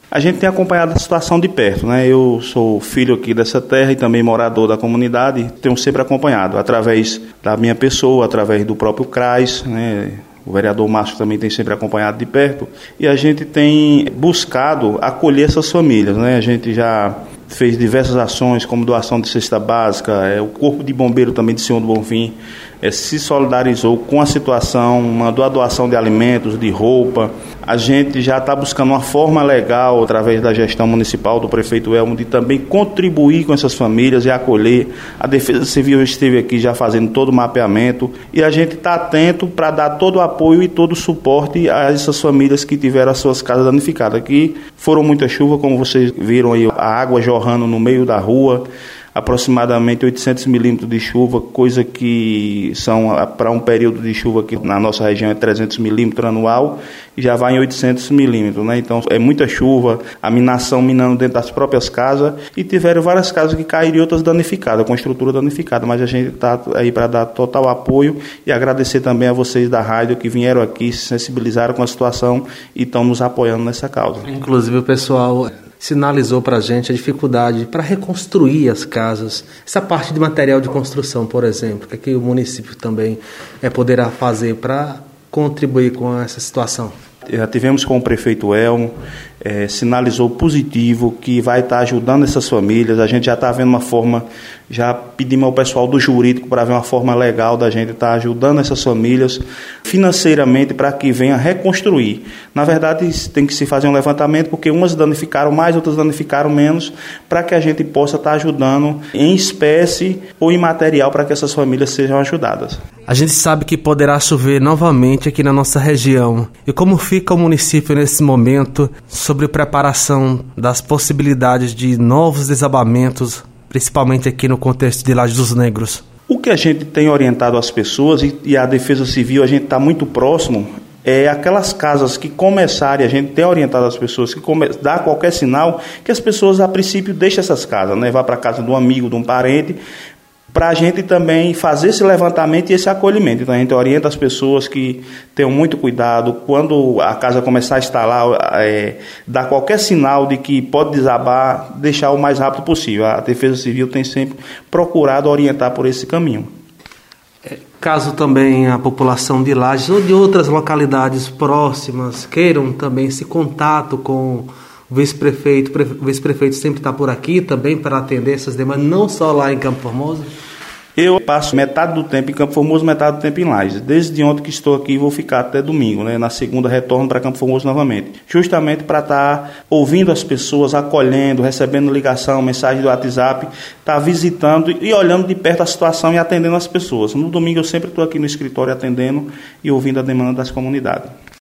A gente tem acompanhado a situação de perto, né? Eu sou filho aqui dessa terra e também morador da comunidade, tenho sempre acompanhado, através da minha pessoa, através do próprio CRAS, né? O vereador Márcio também tem sempre acompanhado de perto, e a gente tem buscado acolher essas famílias, né? A gente já fez diversas ações, como doação de cesta básica, o Corpo de Bombeiro também de Senhor do Bonfim se solidarizou com a situação, mandou a doação de alimentos, de roupa. A gente já está buscando uma forma legal, através da gestão municipal do prefeito Elmo, de também contribuir com essas famílias e acolher. A Defesa Civil esteve aqui já fazendo todo o mapeamento e a gente está atento para dar todo o apoio e todo o suporte a essas famílias que tiveram as suas casas danificadas. Aqui foram muita chuva, como vocês viram aí, a água jorrando no meio da rua, aproximadamente 800 milímetros de chuva, coisa que são para um período de chuva que na nossa região é 300 milímetros anual e já vai em 800 milímetros, né? Então é muita chuva, a minação minando dentro das próprias casas, e tiveram várias casas que caíram e outras danificadas, com estrutura danificada, mas a gente está aí para dar total apoio e agradecer também a vocês da rádio que vieram aqui, se sensibilizaram com a situação e estão nos apoiando nessa causa. Inclusive o pessoal sinalizou para a gente a dificuldade para reconstruir as casas, essa parte de material de construção, por exemplo, que o município também poderá fazer para contribuir com essa situação. Já tivemos com o prefeito Elmo, sinalizou positivo que vai estar ajudando essas famílias. A gente já está vendo uma forma, já pedimos ao pessoal do jurídico para ver uma forma legal da gente estar ajudando essas famílias financeiramente para que venha reconstruir. Na verdade, tem que se fazer um levantamento, porque umas danificaram mais, outras danificaram menos, para que a gente possa estar ajudando em espécie ou em material para que essas famílias sejam ajudadas. A gente sabe que poderá chover novamente aqui na nossa região. E como fica o município nesse momento sobre preparação das possibilidades de novos desabamentos, principalmente aqui no contexto de Laje dos Negros? O que a gente tem orientado as pessoas, e a Defesa Civil, a gente está muito próximo, aquelas casas que começarem, a gente tem orientado as pessoas que dá qualquer sinal, que as pessoas a princípio deixem essas casas, né? Vá para a casa de um amigo, de um parente, para a gente também fazer esse levantamento e esse acolhimento. Então a gente orienta as pessoas que tenham muito cuidado, quando a casa começar a instalar, dar qualquer sinal de que pode desabar, deixar o mais rápido possível. A Defesa Civil tem sempre procurado orientar por esse caminho. Caso também a população de Lajes ou de outras localidades próximas queiram também esse contato com o vice-prefeito, o vice-prefeito sempre está por aqui também para atender essas demandas, não só lá em Campo Formoso? Eu passo metade do tempo em Campo Formoso, metade do tempo em Lajes. Desde ontem que estou aqui, vou ficar até domingo, né? Na segunda retorno para Campo Formoso novamente. Justamente para estar ouvindo as pessoas, acolhendo, recebendo ligação, mensagem do WhatsApp, estar visitando e olhando de perto a situação e atendendo as pessoas. No domingo eu sempre estou aqui no escritório atendendo e ouvindo a demanda das comunidades.